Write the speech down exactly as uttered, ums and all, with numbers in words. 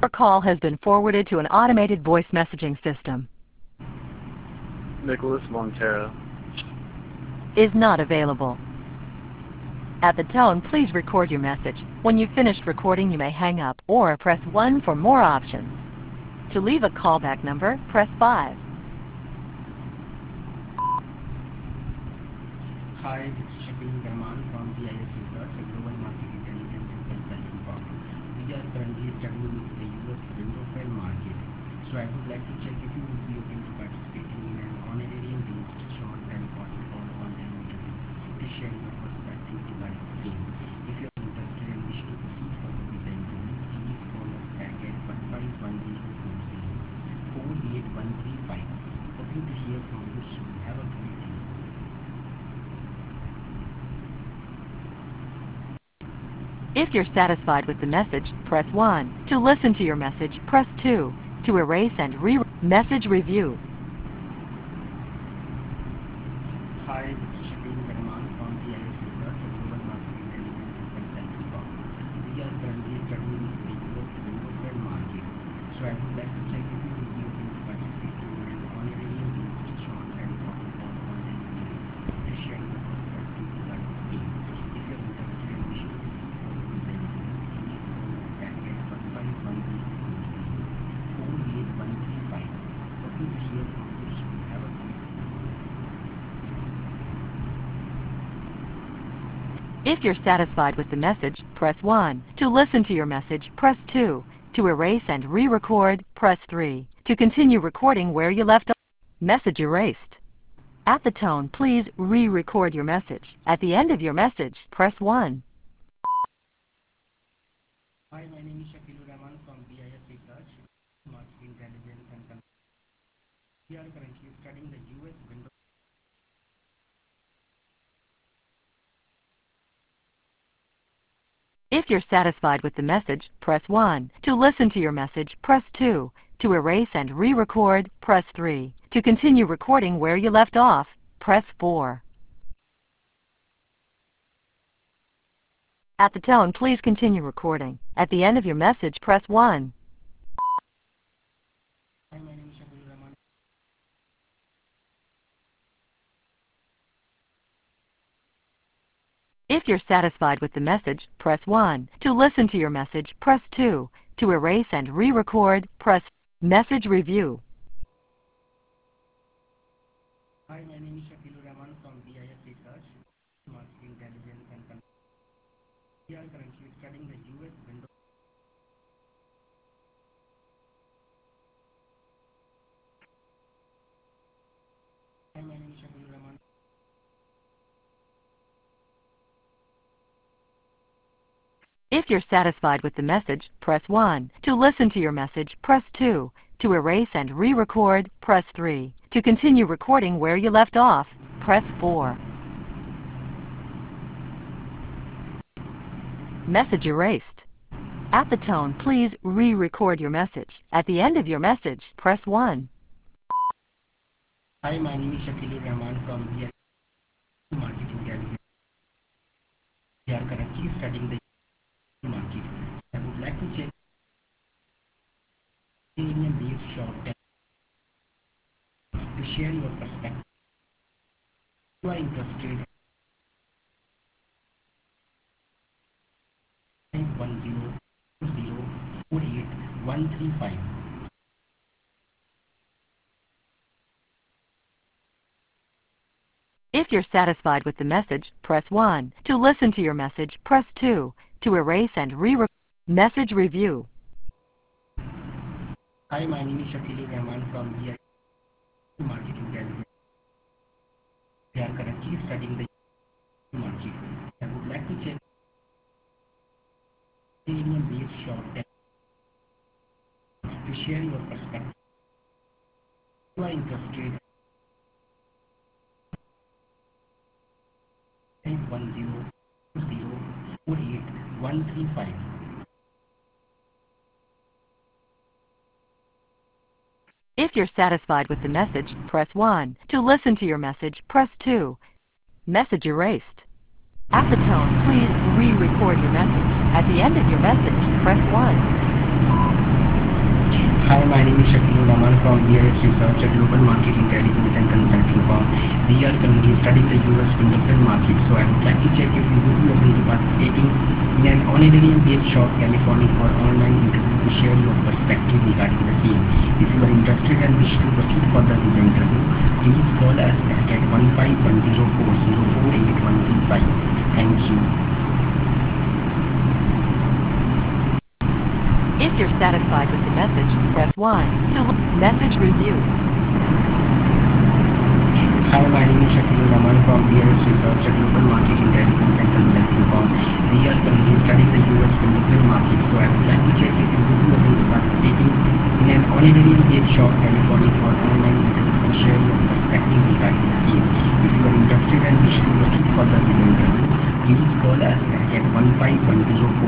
Your call has been forwarded to an automated voice messaging system. Nicholas Montero. Is not available. At the tone, please record your message. When you've finished recording, you may hang up or press one for more options. To leave a callback number, press five. Hi, this is Shakil Rahman from B I S Research, a global market intelligence and consulting firm. We are currently studying the U S window film market. So I would like to check if you would be open to participating in an honorarium based short and important call online interview to share your perspective regarding the same. If you are interested and wish to proceed further with the interview, please call us back at one five one zero four zero four eight one three five. Hoping to hear from you soon. Have a great day. If you're satisfied with the message, press one. To listen to your message, press two. To erase and re- message review. Hi, this is Shakil Rahman from B I S Research, a global market intelligence and consulting firm. We are currently studying the U S window film market. So I would like to check if you would be open to participating in an honorarium based short and important call online interview to share your perspective regarding the same. If you are interested and wish to proceed further with the interview, please call us back at one five one zero four eight one three five. Hoping to hear from you soon. Have a great day. If you're satisfied with the message, press one. To listen to your message, press two. To erase and re-record, press three. To continue recording where you left off, message erased. At the tone, please re-record your message. At the end of your message, press one. Hi, my name is Shakil Rahman from B I S Research, Market Intelligence and Consulting. We are currently studying the U S window. If you're satisfied with the message, press one. To listen to your message, press two. To erase and re-record, press three. To continue recording where you left off, press four. At the tone, please continue recording. At the end of your message, press one. Hi, my name is Shakil Rahman. If you're satisfied with the message, press one. To listen to your message, press two. To erase and re-record, press message review. Hi, my name is Shakil Rahman from B I S Research, Market Intelligence and Consulting. We are currently studying the U S window. Hi, my name is Shakil Rahman. If you're satisfied with the message, press one. To listen to your message, press two. To erase and re-record, press three. To continue recording where you left off, press four. Message erased. At the tone, please re-record your message. At the end of your message, press one. Hi, my name is Shakil Rahman from B I S Market Intelligence. We are currently studying the market. I would like to check based short term to share your perspective. If you are interested, one zero zero four eight one three five. If you're satisfied with the message, press one. To listen to your message, press two. To erase and re-record, message review. Hi, my name is Shakil Rahman from B I S Market Intelligence. We are currently studying the market. I would like to check based short term to share your perspective. If you are interested, one zero zero four eight one three five. If you're satisfied with the message, press one. To listen to your message, press two. Message erased. At the tone, please re-record your message. At the end of your message, press one. Hi, my name is Shakil Rahman from B I S Research, a global market intelligence and consulting firm. We are currently studying the U S fingerprint market, so I would like to check if you would be able to participating in an on-a-based shop California for online interview to share your perspective regarding the same. If you are interested and wish to proceed further with the interview, please call us back at one five one zero four zero four eight one three five. Thank you. If you're satisfied with the message, press one. To l- message review. Hi, my name is Shakil Rahman from B I S Research, a global market intelligence and consulting firm. We are currently studying the U S fingerprint market, so I would like to check if you would be able to participating in an on-a-based shop California for online interview to share your perspective regarding the same. If you are interested and wish to proceed further with the interview, please call us back at one five one zero four